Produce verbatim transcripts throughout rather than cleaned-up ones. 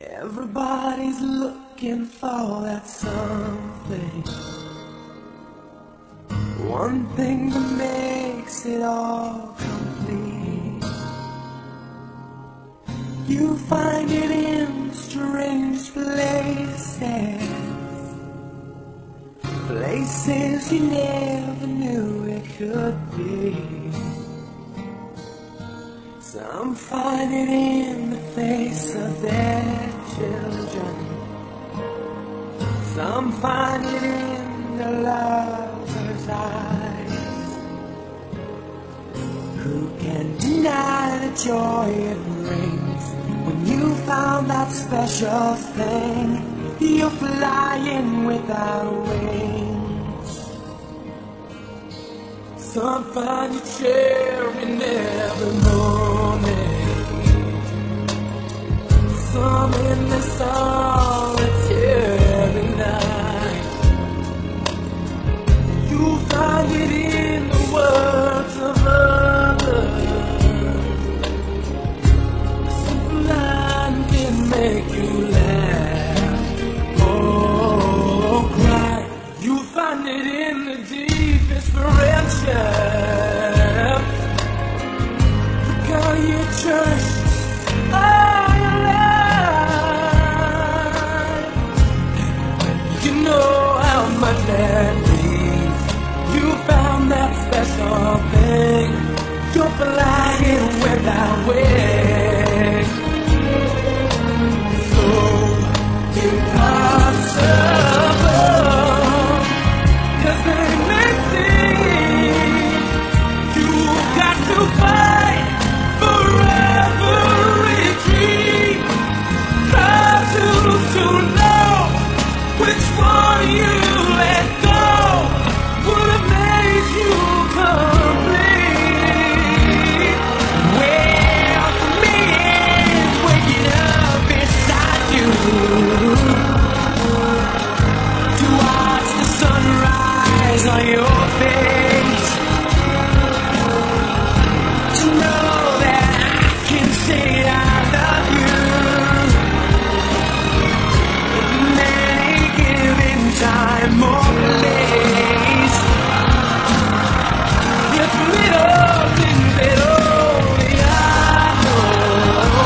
Everybody's looking for that something, one thing that makes it all complete. You find it in strange places, places you never knew it could be. Some find it in the face of their children, some find it in the lover's eyes. Who can deny the joy it brings when you found that special thing? You're flying without wings. Some find you cheering every morning, some in the solitary night. You find it in the words of others. A simple line can make you laugh or cry. You find it in the deepest friendship, the girl you trust. That means you found that special thing. You're flying without wings. So impossible, 'cause they may seem you've got to fight for every dream. Try to, to know which one you let go would have made you complete. Well, for me, it's waking up beside you to watch the sunrise on your face, to know that I can say I love you in any given time or place. It's little things that only I know.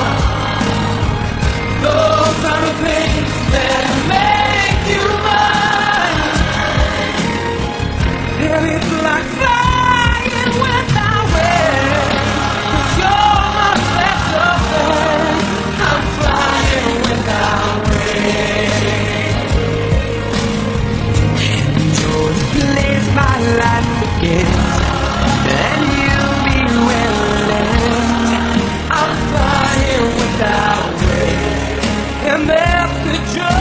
Those are the things that make you mine. And it's like flying without wings, 'cause you're my special thing. I'm flying without wings. Place my life again, and you'll be willing. I'm flying without wings, and that's the joy.